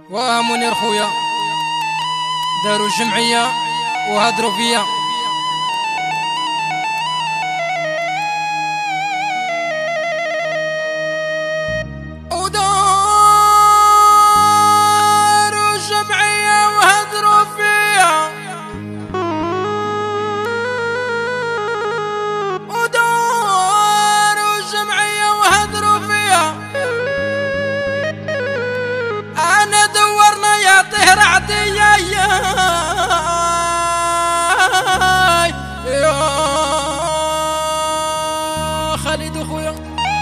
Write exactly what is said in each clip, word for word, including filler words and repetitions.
ومنير خويا داروا جمعية وهدروا فيا. وداروا جمعية وهدروا فيا، وداروا جمعية وهدروا فيا. أنا دورنا يا طهر عديا يا خالد خويا،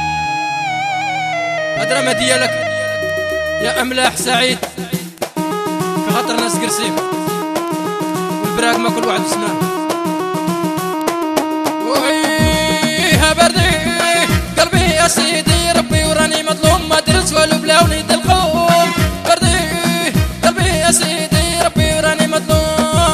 هدرة ديالك يا أملاح سعيد كخاطر ناس قرسيم والبراك ما كل واحد يسمع. ويها بردي قلبي يا سيدي ربي وراني مظلوم، ما درت والو بلا وليد القوم. بردي قلبي يا سيدي ربي وراني مظلوم.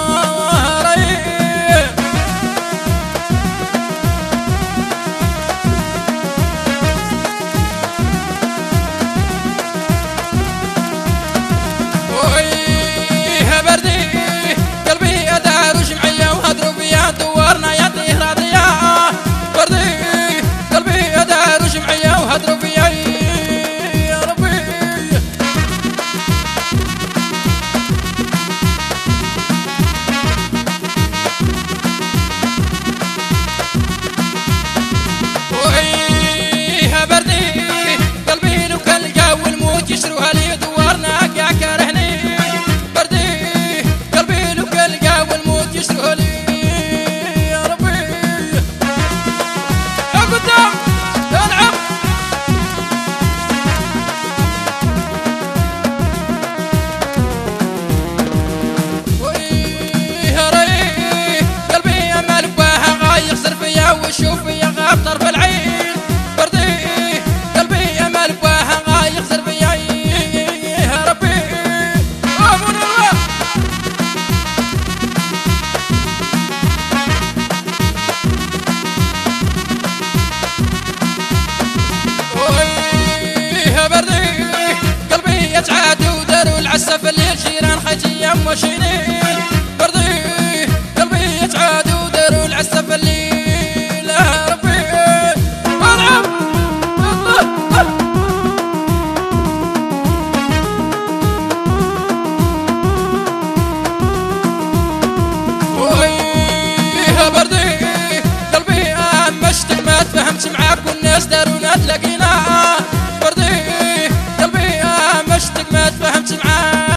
يشروها لي دوارنا قاع كارهني. بردي قلبي لو كان لقى والموت يشروها لي يا ربي. يا قدام العب ويا ريح قلبي يا ملباها غاي يخسر فيا ويشوف فيا غاب طرف العين. بردي قلبي يا ملباها غاي يخسر فيا. عسف الليل جيران خجيام وشينين. برضي قلبي يتعاد وداروا العسف الليل يا ربي. العب ويها بردي قلبي مشتك ما تفهمش معاك والناس دارونا